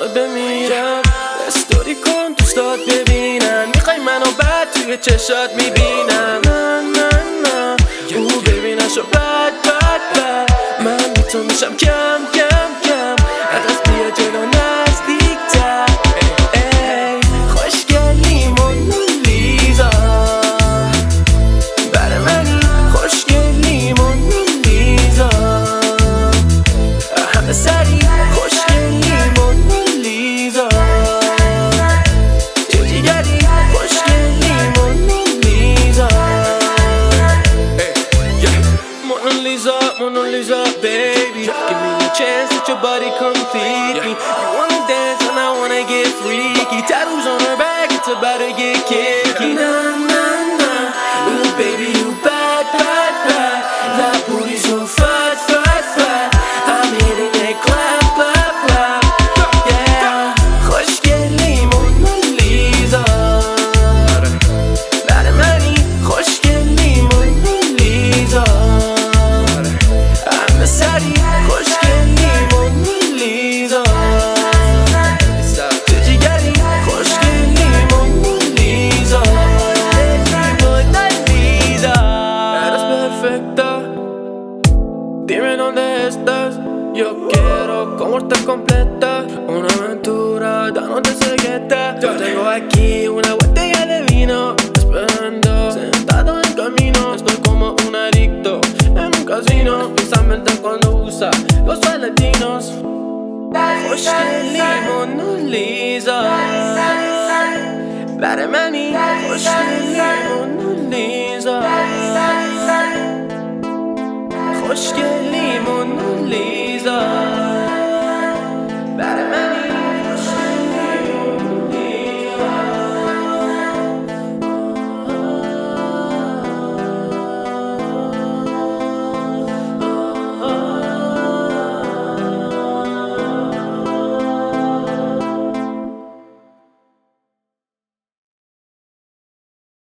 رو بمیرم. استوری کن دوستات ببینن، میخوای منو بعد توی چشات میبینم. نه او ببینن شو بد من بی تو میشم کم عدس بیا جلو نزدیکتر. خوشگلی مونالیزا برای منی، خوشگلی مونالیزا همه سری، خوشگلی مونالیزا تو جیگری، خوشگلی مونالیزا. Mona Lisa, baby, give me a chance, let your body complete me. You wanna dance and I wanna get freaky. Tattoos on her back, it's about to get kicky. Nah, ooh baby, you bad. That booty so fat. I'm hitting it, clap. Yeah, خوشگلی Mona Lisa برای منی، خوشگلی Mona Lisa همه سری، خوشگلی مونالیزا تو جیگری، خوشگلی مونالیزا. Eres perfecta, dime dónde estás. Yo quiero comerte completa, una aventura dándote cegueta. Yo tengo aquí una botella de vino esperando, sentado en camino. Estoy como un adicto en un casino, precisamente cuando usa los latinos. خوشگلی مونالیزا برای منی، خوشگلی مونالیزا خوشگلی مونالیزا.